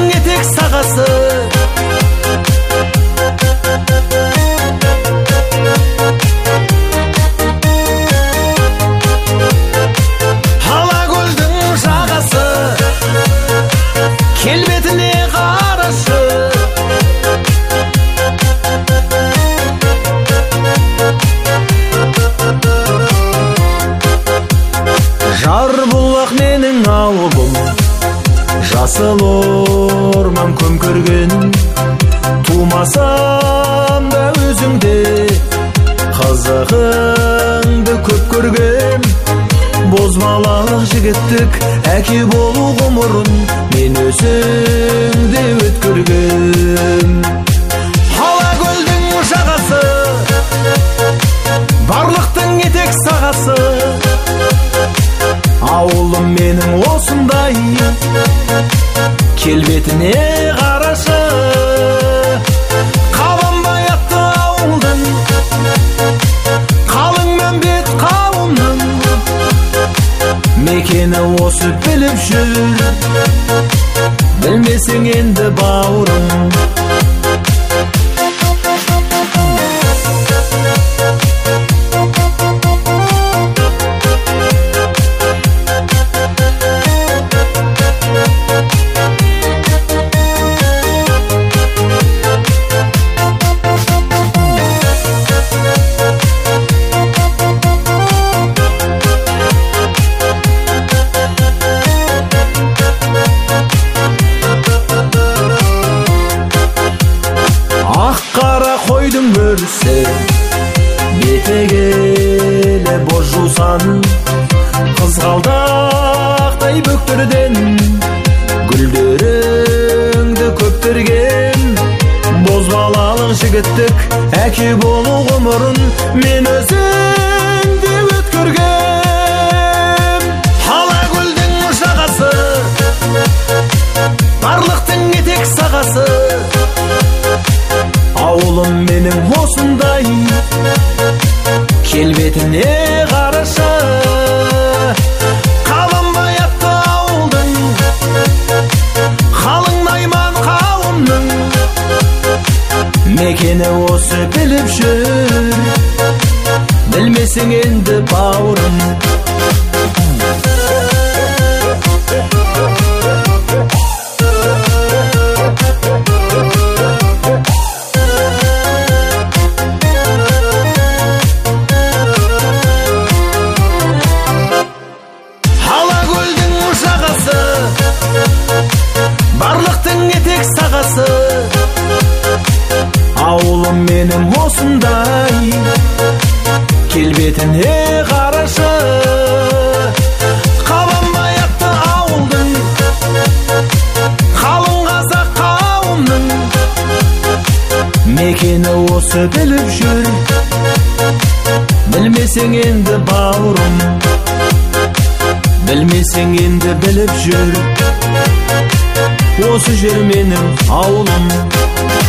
барлықтың етек сағасы. Алакөлдің жағасы, келбетіне қарашы. Жарбұлақ менің ауылым, жасыл орман көмкерген. Тумасам да өзіңде, қызығыңды көп көрген. Бозбалалық жігіттік әке болу ғұмырын мен өзіңде өткерген. Алакөлдің жағасы, барлықтың етек сағасы. Ауылым менің осындай, келбетіне қарашы. Қабанбай атты ауылдың, қалың мәмбет қауымның. Мекені осы біліп жүр, білмесең енді бауырым. Қара қойдың өрісі, бетегелі боз жусан. Қызғалдақтай бөктерден гүлдеріңді көптерген. Бозбалалық жігіттік әке болу ғұмырын мен өзіңде өткерген. Алакөлдің жағасы, барлықтың етек сағасы. Ауылым менің осындай, келбетіне қарашы. Қабанбай атты ауылдың, қалың найман қауымның. Мекені осы біліп жүр, білмесең енді бауырым. Барлықтың етек сағасы. Ауылым менің осындай, келбетіне қарашы. Қабанбай атты ауылдың, қалың қазақ қауымның. Мекені осы біліп жүр, білмесең енді бауырым. Білмесең енді біліп жүр, осы жер менің ауылым.